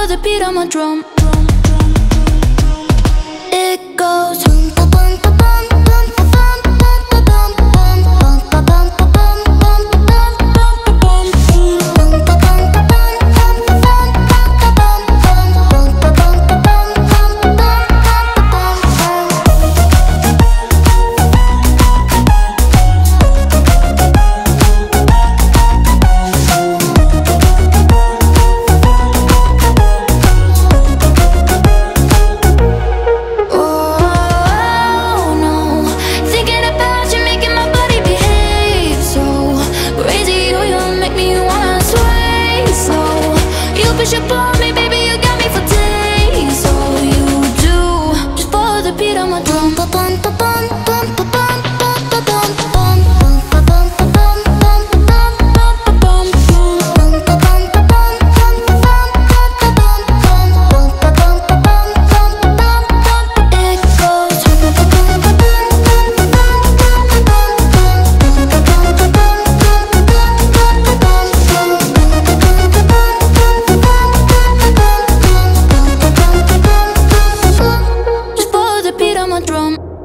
follow the beat on my drum. It goes boom, ba bum, ba bum, bum, ba bum, bum, ba bum, bum, bum, ba bum, ba bum, bum, ba bum, bum, ba bum, boom, ba bum, ba bum, bum, ba bum, bum, ba bum, bum, bum, ba bum, ba bum, bum, ba bum, bum, push up on me, baby, you got me for days. All you do, just follow the beat on my drum. Ba bum, ba bum, bum, ba bum, bum, ba bum, bum, bum, ba bum, ba bum, bum, ba bum, bum, ba bum, boom, ba bum, ba bum, bum, ba bum, bum, ba bum, bum, bum, ba bum, ba bum, bum, ba bum, bum. It goes ba bum, ba bum, bum, ba bum, bum, ba bum, bum, bum, ba bum, ba bum, bum, ba bum, bum, ba bum, ba bum, ba bum, ba bum. Just follow the beat on my drum.